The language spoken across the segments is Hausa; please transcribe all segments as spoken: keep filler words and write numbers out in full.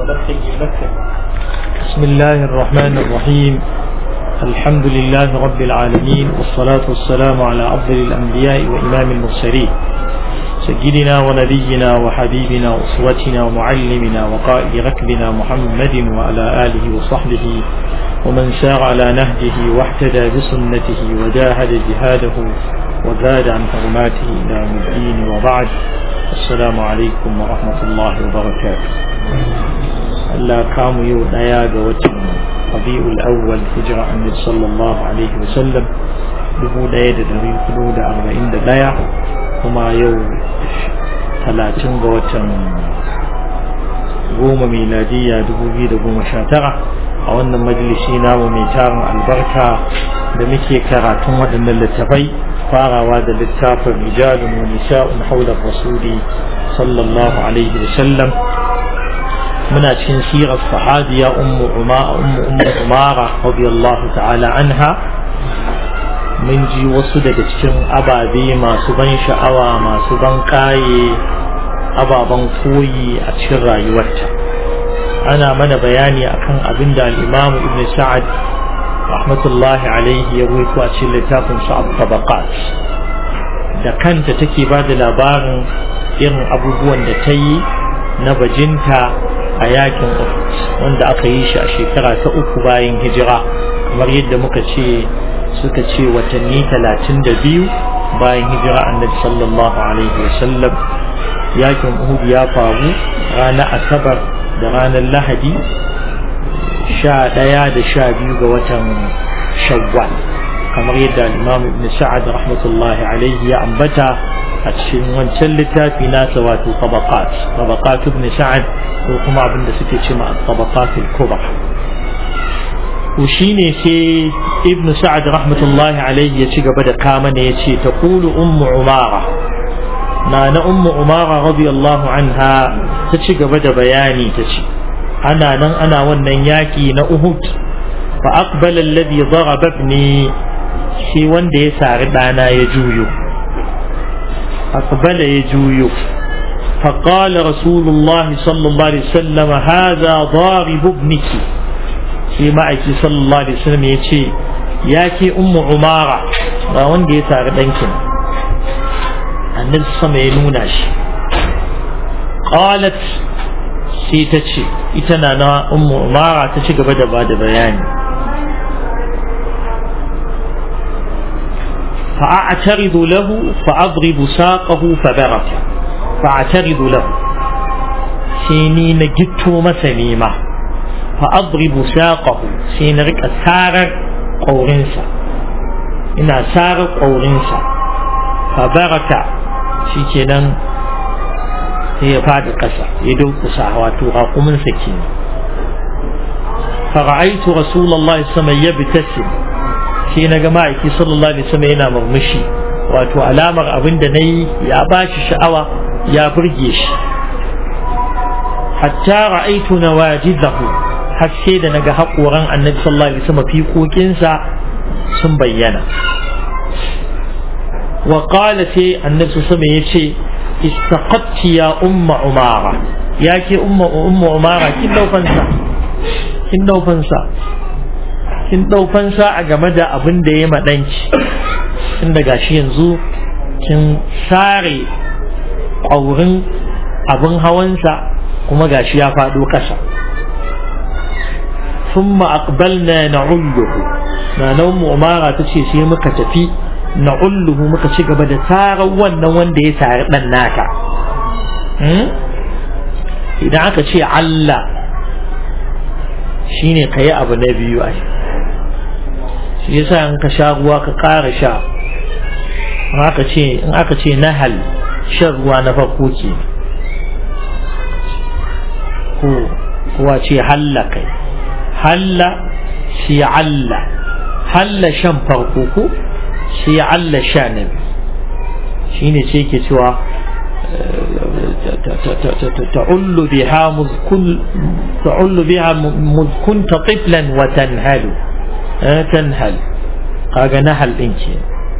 بسم الله الرحمن الرحيم. الحمد لله رب العالمين، والصلاة والسلام على أفضل الأنبياء وإمام المرسلين سيدنا ونبينا وحبيبنا وأسوتنا ومعلمنا وقائد ركبنا محمد وعلى آله وصحبه ومن سار على نهجه واحتدى بسنته وجاهد جهاده وزاد عن حرماته إلى يوم الدين، وبعد. السلام عليكم ورحمة الله وبركاته. Allah kamu yau daya ga watan Rabi'ul Awwal hijira Annabi sallallahu alaihi wasallam dubu ɗaya da ɗari hudu da arba'in da ɗaya, kuma yau talatin ga watan goma miladiyya dubu biyu da goma sha tara a wannan majalisi namu mai tarin albarka da muke karatun waɗannan littafai, farawa da littafin rijalun wa nisa'un hawla rasuli sallallahu alaihi wasallam. muna cikin sirar sahabiya ummu umara ummu umara radiyallahu ta'ala anha. mun ji wasu daga cikin ababe masu ban sha'awa, masu ban kaye, ababen koyi a cikin rayuwarta. ana mana bayani akan abin da al-Imam Ibn Sa'ad rahmatullahi alaihi ya ruwaito a cikin littafin sa At-Tabaqat. da kanta take ba da labarin irin abubuwan da ta yi na bajinta a yakin Uhud, wanda aka yi shi a shekara ta uku bayan hijira, kamar yadda muka ce suka ce watanni talatin da biyu bayan hijira Annabi sallallahu alaihi wasallam. yakin Uhud ya faru ranar Asabar da ranar Lahadi sha ɗaya da sha biyu ga watan Shawwal, kamar yadda Imam Ibn Sa'ad rahmatullahi alaihi ya ambata a cikin wancan littafi nasa, wato tabaqat tabaqat Ibn Sa'ad, ko kuma abinda suke ce ma tabaqat al-kubra. to shine sai Ibn Sa'ad rahmatullahi alaihi ya ci gaba da kama ne, yace taqulu ummu umara, na na ummu umara radiyallahu anha ta ci gaba da bayani, tace ana nan ana wannan yaki na Uhud, fa aqbala alladhi daraba ibni, shi wanda ya sari dana ya juyo, aqbala ya juyo. فقال رسول الله صلى الله عليه وسلم هذا ضارب ابنك، في معك صلى الله عليه وسلم يتي ياكي أم عمارة وان دي تاغ دنكن النبي صلى الله عليه وسلم. قالت سيتشي اتنا أم عمارة تشي قبدا بعد بياني، فأعترض له فأضرب ساقه فبرك، فأعترض له سيني نجدته مسنيمة، فأضرب ساقه سينرك سارق قورنسا، إنا سارق قورنسا فبرك شيكنا هي فاد قصة يدوك ساواتو قومن سكين. فرأيت رسول الله صلى الله عليه وسلم يبتسم، sai na ga ma'aiki sallallahu alaihi wasallam yana murmushi, wato alamar abin da nayi ya bashi sha'awa, ya burge shi. hatta ra'aytu nawajidahu, har sai da naga haƙoran annabi sallallahu alaihi wasallam fiƙoƙinsa sun bayyana. wa qala sai annabi sallallahu alaihi wasallam yace istaqatti ya umma umara, yake umma umma umara kin daufansa kin daufansa kin daufansa a game da abin da ya madanci, tun daga shi yanzu kin sare ƙaurin abin hawansa kuma gashi ya faɗo ƙasa. thumma aqbalna na'ulluhu, na nan umara ta ce sai muka tafi na'ulluhu, muka ci gaba da tarar wannan wanda ya tare dan naka. idan aka ce Allah shine kai abu na biyu, ai shi yasa in ka sha ruwa ka ƙara sha, in aka ce in aka ce nahal shan ruwa na farko ke, ko kuwa ce halla, kai halla shi alla, halla shan farko ko shi alla sha na biyu. shine ce ke cewa ta'ullu biha muzkun ta'ullu biha muzkunta tiflan wa tanhalu tanhal, kaga nahal din ke.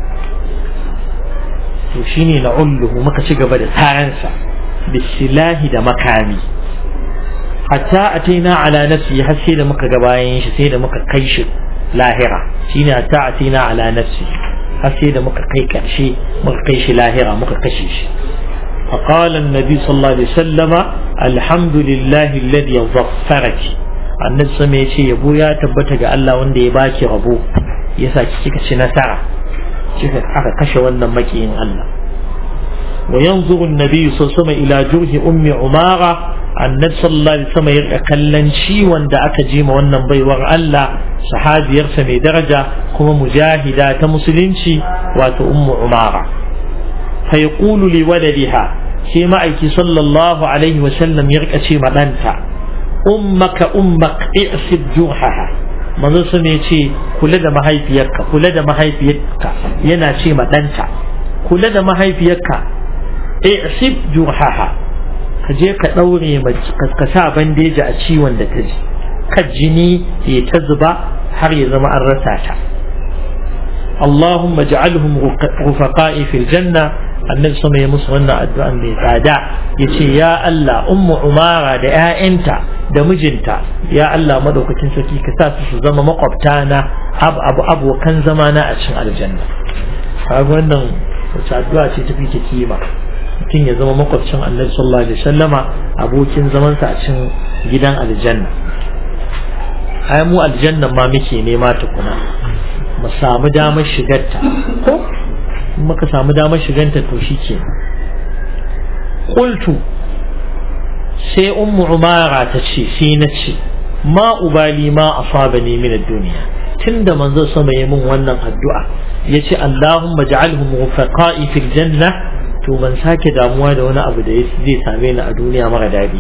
to shine na'ulluhu, muka ci gaba da taransa bisilahi da makami. hatta ataina ala nafsi har sai da muka ga bayan shi sai da muka kai shi lahira shine hatta ataina ala nafsi har sai da muka kai karshe muka kai shi lahira muka kashe shi فقال النبي صلى الله عليه وسلم الحمد لله الذي ظفرك annabi sama ya ce yabo ya tabbata ga Allah wanda ya baki rabo ya sa kika ci nasara kika aka kashe wannan makiyin Allah wa yanzuru an-nabi sallallahu alaihi ila jurhi ummi umara annabi sallallahu alaihi wasallam ya kallon ciwon da aka ji ma wannan baiwar Allah sahabiyarsa mai daraja kuma mujahida ta musulunci wato ummu umara fa yaqulu li waladiha sai ma'aiki sallallahu alaihi wasallam ya rika ce ma danta ummaka ummak i'sib juhaha manzo sun ce kula da mahaifiyarka kula da mahaifiyarka yana ce ma danta kula da mahaifiyarka i'sib juhaha ka je ka daure ka sa bandeji a ciwon da ta ji ka jini ya ta zuba har ya zama an rasa ta Allahumma ja'alhum rufaqa'i fil janna annabi sama ya musu wannan addu'an mai tsada yace ya Allah ummu umara da ƴaƴanta da mijinta ya Allah madaukakin sarki ka sa su zama makwabta na abu abu abokan zama na a cikin aljanna kaga wannan wata addu'a ce tafi ta kima mutum ya zama makwabcin annabi sallallahu alaihi wasallama abokin zaman sa a cikin gidan aljanna ai mu aljanna ma muke nema tukuna mu samu damar shigarta ko muka samu damar shiganta to shike qultu sai ummu umara ta ce sai na ce ma ubali ma asabani min ad-dunya tunda manzo sama yayin mun wannan addu'a yace Allahumma ja'alhum rufaqa'i fil janna to ban sake damuwa da wani abu da zai same ni a duniya mara dadi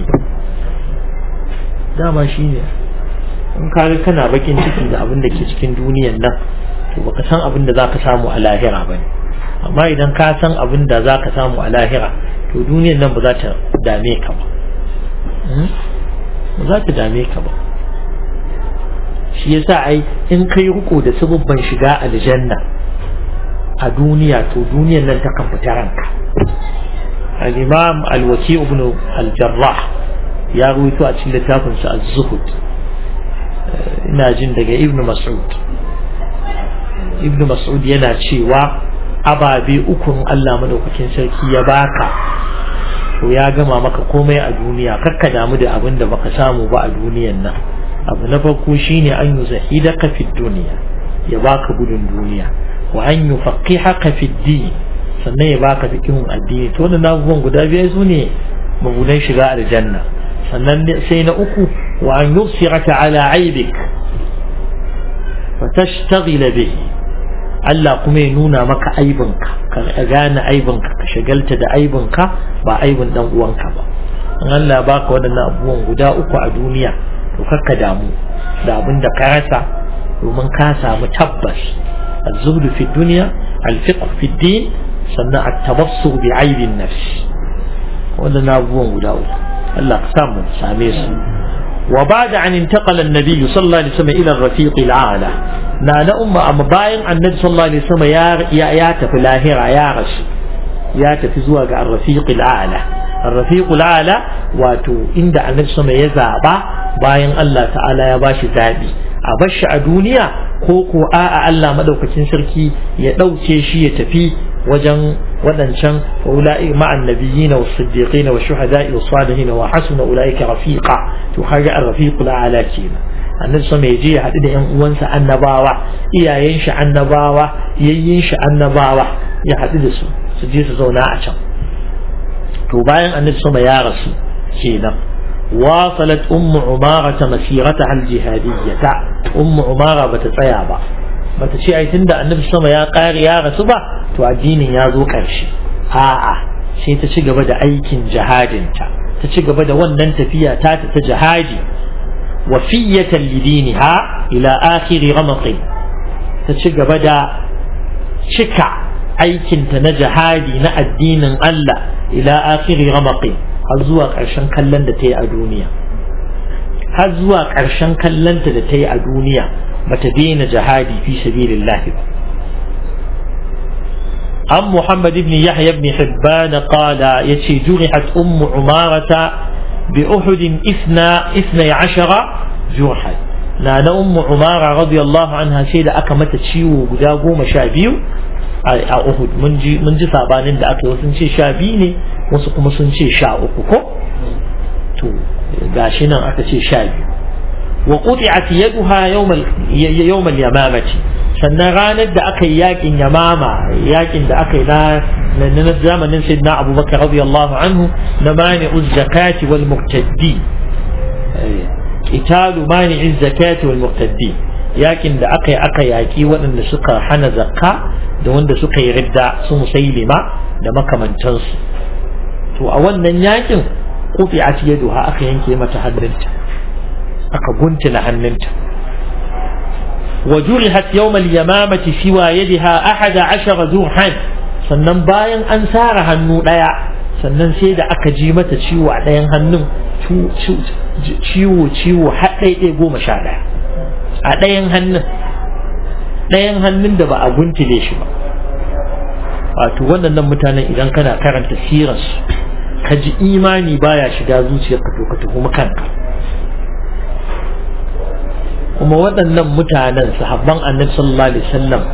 dama shine in kare kana bakin ciki da abin da ke cikin duniyar nan to baka san abin da zaka samu a lahira bane amma idan ka san abin da za ka samu a lahira to duniyar nan ba za ta dame ka ba ba za ta dame ka ba shi yasa ai in kai riko da sababban shiga aljanna a duniya to duniyar nan ta kan fita ranka al-imam al-waki ibn al-jarrah ya ruwaito a cikin littafin sa az-zuhud ina jin daga ibn mas'ud ibn mas'ud yana cewa ababe ukun Allah madaukakin sarki ya baka to ya gama maka komai a duniya kakka damu da abin da baka samu ba a duniyan nan abu na farko shine an yuzahidaka fi dunya ya baka gudun duniya wa an yufaqihaka fi din sannan ya baka fikihun addini to wannan abubuwan guda biyar su ne mabudan shiga aljanna sannan sai na uku wa an yusiraka ala aibik fa tashtagila bihi Allah kuma ya nuna maka aibinka ka gane aibinka ka shagalta da aibinka ba aibin dan uwanka ba in Allah baka wadannan abubuwan guda uku a duniya to kakka damu da abin da ka rasa domin ka samu tabbas az-zuhd fi dunya al-fiqh fi din sannan at-tabassur bi aibin nafs wadannan abubuwan guda uku Allah ka samu same su وبعد أن انتقل النبي صلى الله عليه وسلم إلى الرفيق الأعلى نانا أم أما باين النبي صلى الله عليه وسلم يا يا في الآخرة يا رش يا في زواج الرفيق الأعلى الرفيق الأعلى واتو عند النبي صلى الله عليه وسلم يزعبا باين الله تعالى يا باشي ذابي أبش الدنيا كوكو آآ الله مدوكتين سركي يدوكي شي يتفي وجن ودنشن أولئك مع النبيين والصديقين والشهداء والصالحين وحسن أولئك رفيقا تخرج الرفيق الأعلى كينا النبي صلى الله عليه وسلم يجي أن وانسى النباوة إيا ينشأ النباوة ينشأ النباوة يحدد سو سجيس زونا عشان تباين النبي صلى الله عليه وسلم يا رسول كينا واصلت أم عمارة مسيرتها الجهادية أم عمارة بتتسيابا بتشي أي تندى النبي صلى الله عليه وسلم يا قاري يا رسول to addinin ya zo ƙarshe a'a sai ta ci gaba da aikin jihadinta ta ci gaba da wannan tafiya ta ta jihadi wafiyatan lidiniha ila akhiri ramqi ta ci gaba da cika aikinta na jihadi na addinin Allah ila akhiri ramqi har zuwa ƙarshen kallon da ta yi a duniya har zuwa ƙarshen kallonta da ta yi a duniya bata daina jihadi fi sabilillah ba عن محمد بن يحيى بن حبان قال يتي جرحت أم عمارة بأحد إثنى إثني عشر جرحا نانا أم عمارة رضي الله عنها سيدة أكمت تشيو قداغو مشابيو أحد منجي منجي صابانين دا أكي وسنشي شابيني وسقم سنشي شاوكو تو غاشنا أكي شابيو وقطعت يدها يوم ال... يوم اليمامة sannan ranar da aka yi yakin yamama yakin da aka yi na na zamanin sayyidina abubakar radiyallahu anhu na mani'uz zakati wal muqtaddi qitalu mani'iz zakati wal muqtaddi yakin da aka yi aka yaki waɗanda suka hana zakka da wanda suka yi ridda su musailima da makamantansu to a wannan yakin quti'at yaduha aka yanke mata hannunta aka guntula hannunta وجرحت يوم اليمامة سوى يدها أحد عشر جرحا sannan bayan an sara hannu ɗaya sannan sai da aka ji mata ciwo a ɗayan hannun ciwo ciwo har ɗaiɗai goma sha ɗaya a ɗayan hannun ɗayan hannun da ba a guntule shi ba wato waɗannan mutanen idan kana karanta sirarsu ka ji imani baya shiga zuciyarka to ka tuhumi kanka kuma waɗannan mutanen sahabban annabi sallallahu alaihi wasallam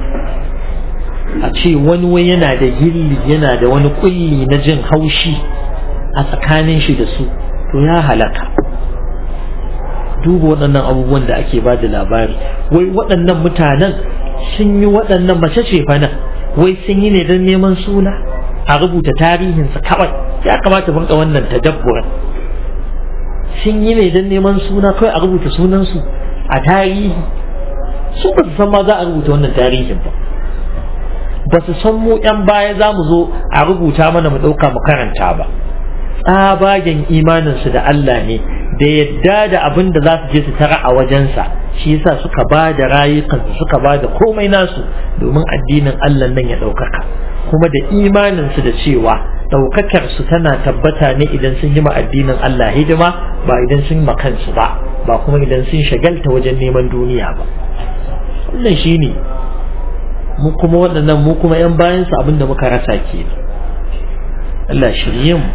a ce wani wai yana da gilli yana da wani kulli na jin haushi a tsakanin shi da su to ya halaka duba waɗannan abubuwan da ake ba da labari wai waɗannan mutanen sun yi waɗannan mace ce fa nan wai sun yi ne don neman suna a rubuta tarihinsa kawai ya kamata bunka wannan tadabburin sun yi ne don neman suna kawai a rubuta sunansu a tarihi su ba su san ma za a rubuta wannan tarihin ba ba su san mu yan baya za mu zo a rubuta mana mu ɗauka mu karanta ba tsabagen imaninsu da Allah ne da yadda da abin da za su je su tara a wajensa shi yasa suka ba da rayukansu suka ba da komai nasu domin addinin Allah nan ya ɗaukaka kuma da imaninsu da cewa ɗaukakar su tana tabbata ne idan sun yi ma addinin Allah hidima ba idan sun ma kansu ba ba kuma idan sun shagalta wajen neman duniya ba wannan shine mu kuma waɗannan mu kuma yan bayan su abinda muka rasa ke Allah shirye mu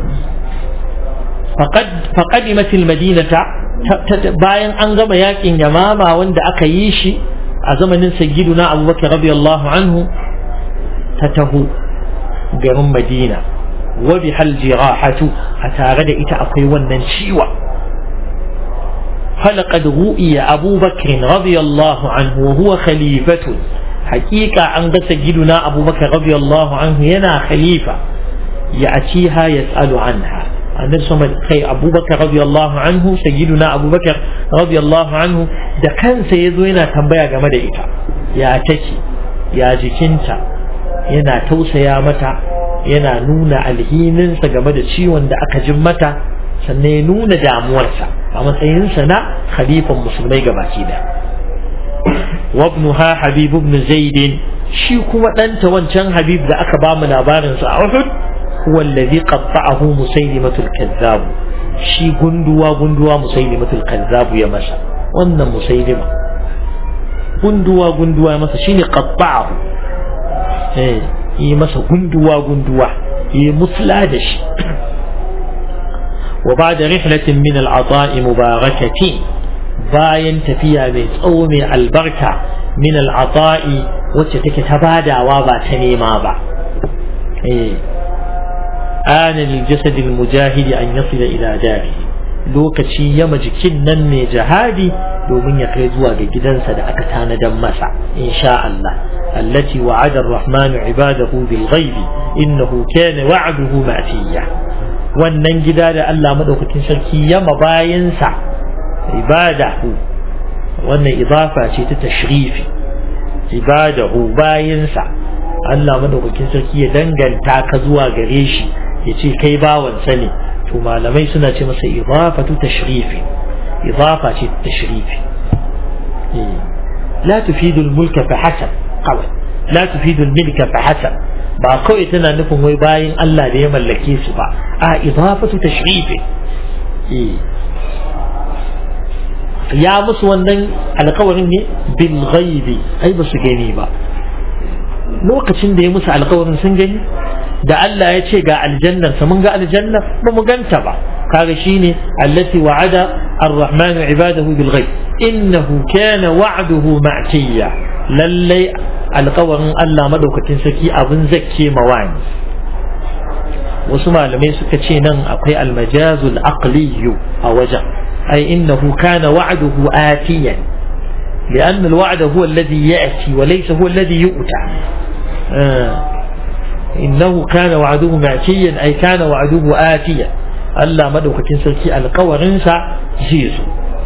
faqad faqadimat almadinata bayan an gama yakin yamama wanda aka yi shi a zamanin sayyiduna Abubakar radiyallahu anhu ta taho garin Madina wa bihal jirahatu a tare da ita akwai wannan ciwa فلقد رؤي أبو بكر رضي الله عنه وهو خليفة حقيقة أن سيدنا أبو بكر رضي الله عنه ينا خليفة يأتيها يسأل عنها النبي صلى الله عليه وسلم أبو بكر رضي الله عنه سيدنا أبو بكر رضي الله عنه ده كان سيدنا تنبيا جمد إيتا يا تكي يا جكنتا ينا توسى يا متى ينا نونا الهينن سجمد شيوان ده أكجمتا sannan ya nuna damuwarsa a matsayinsa na khalifan musulmai gabaki da wabnuha habib ibn zaid shi kuma danta wancan habib da aka ba mu labarin sa a Uhud huwa alladhi qatta'ahu musaylimatul kazzab shi gunduwa gunduwa musaylimatul kazzab ya masa wannan musaylima gunduwa gunduwa ya masa shine qatta'ahu eh yi masa gunduwa gunduwa yi musla da shi وبعد رحلة من العطاء مباركة باين تفيا بيتأو من البركة من العطاء وتتك تبادى وابا تنيما با إيه. آن للجسد المجاهد أن يصل إلى داره لوكشي يمج كنن من جهادي دومن يقيزوا جدا صدقة تانا دمسا إن شاء الله التي وعد الرحمن عباده بالغيب إنه كان وعده مأتيا wannan gida da Allah madaukakin sarki ya mabayinsa ibadahu wannan idafa ce ta tashrifi ibadahu bayinsa Allah madaukakin sarki ya danganta ka zuwa gare shi ya ce kai bawansa ne to malamai suna ce masa idafatu tashrifi idafa ce ta tashrifi la tufidu al-mulka fa hasab qawai la tufidu al-milka fa hasab ba kawai tana nufin wai bayin Allah da ya mallake su ba a idafatu tashrifi ya musu wannan alƙawarin ne bil ghaibi ai ba su gani ba lokacin da ya musu alƙawarin sun gani da Allah ya ce ga aljannar sa mun ga aljanna ba mu ganta ba kaga shine allati wa'ada ar-rahman ibadahu bil ghaib innahu kana wa'duhu ma'tiya lallai alƙawarin Allah madaukakin saki abin zakke mawani wasu malamai suka ce nan akwai almajazul aqliyu a wajen ai innahu kana wa'duhu atiyan لأن الوعد هو الذي يأتي وليس هو الذي يؤتى آه. إنه كان وعده مأتيا أي كان وعده آتيا ألا مدوك تنسلكي القورنسا زيزو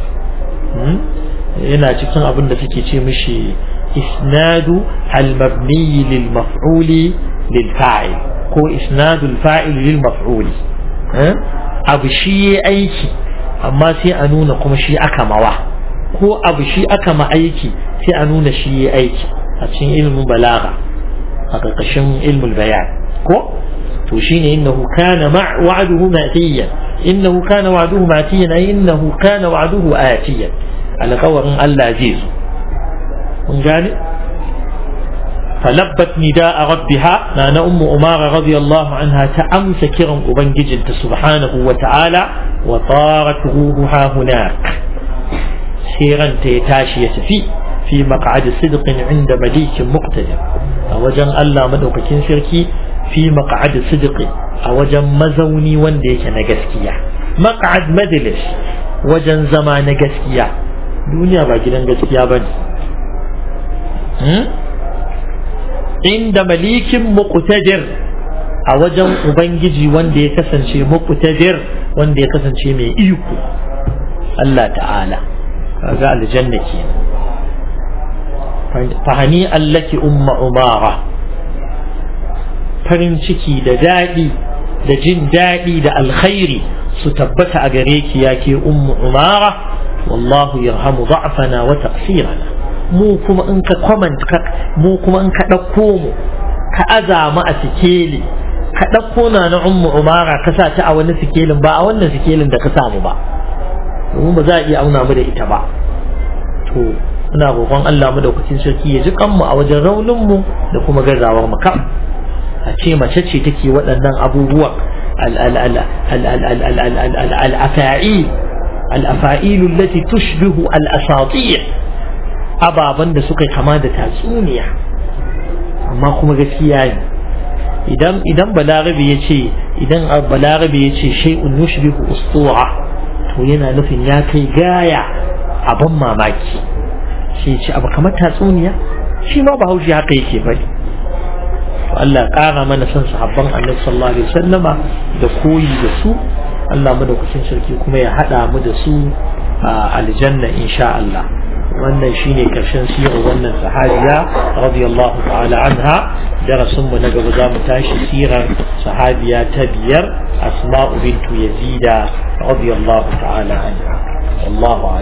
هنا تكون أبن فيكي مشي إسناد المبني للمفعول للفاعل هو إسناد الفاعل للمفعول آه. أبو شيء أيكي أما سي أنونا كما شيء أكما ko abu shi aka ma aiki sai a nuna shi ya aiki a cikin ilmin balaga a ƙarƙashin ilmul bayan ko to shine innahu kana wa'duhu ma'tiyan innahu kana wa'duhu ma'tiyan ay innahu kana wa'duhu atiyan alƙawarin Allah zai zo mun gane falabbat nidaa rabbiha na ummu umara radiyallahu anha ta amsa kiran ubangijinta subhanahu wa ta'ala wa tarat ruhuha hunak سيران تيتاشي يتفي في مقعد صدق عند مليك مقتدر أوجن الله مدوكين شركي في مقعد صدق أوجن مزوني وانديك نجسكيا مقعد مجلس وجن زمان نجسكيا دنيا باجنا نجسكيا بني عند مليك مقتدر أوجن أبنجي وانديك سنشي مقتدر وانديك سنشي مي إيكو الله تعالى هذا الجنة فهنيئا لك أم عمارة farin ciki da daɗi da jin daɗi da alkhairi su tabbata a gare ki yake ummu umara wallahu yarhamu da'fana wa taqsirana mu kuma in ka comment ka mu kuma in ka dauko mu ka azama a sikeli ka dauko na na ummu umara ka sa ta a wani sikelin ba a wannan sikelin da ka samu ba mu ba za a iya auna mu da ita ba to ina roƙon Allah madaukakin sarki ya ji kanmu a wajen raunin mu da kuma gazawar mu kam a ce mace ce take waɗannan abubuwa al-afa'il al-afa'il allati tushbihu al-asatir ababan da suka kama da tatsuniya amma kuma gaskiya ne idan idan balarabi yace idan balarabi yace shay'un yushbihu ustura to yana nufin ya kai gaya abin mamaki shi ce abu kamar tatsuniya shi ma bahaushe haka yake bari Allah ƙara mana son sahabban Annabi sallallahu alaihi wasallama da koyi da su Allah madaukakin sarki kuma ya hada mu da su a aljanna insha Allah wannan shine karshen sirar wannan sahabiya radiyallahu ta'ala anha darasin mu na gaba za mu tashi sirar sahabiya ta biyar Asma'u bintu Yazida radiyallahu ta'ala anha wallahu